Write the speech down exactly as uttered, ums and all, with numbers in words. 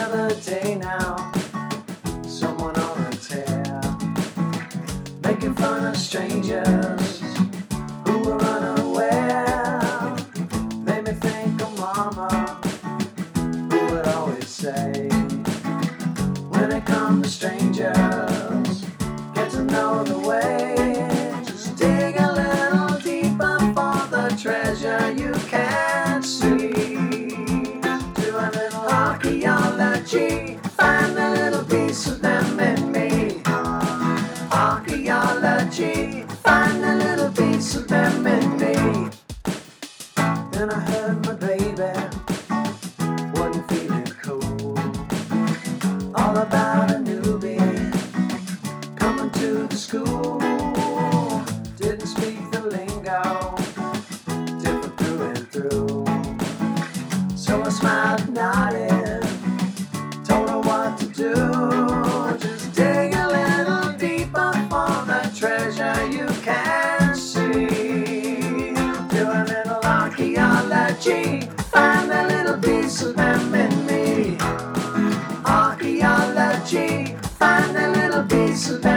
other day now, someone on a tear, making fun of strangers who were unaware. Made me think of mama, who would always say, when it comes to strangers, get to know the way. Just dig a little deeper for the treasure you can't see. Do a little archaeology, find a little piece of them in me. Archaeology, find a little piece of them in me. Then I heard my baby wasn't feeling cool. All about a newbie coming to the school. Didn't speak the lingo, different through and through. So I smiled and nodded, told her what to do. Just dig a little deeper for the treasure you can't see. Do a little archaeology, find a little piece of them in me. Archaeology, find a little piece of them.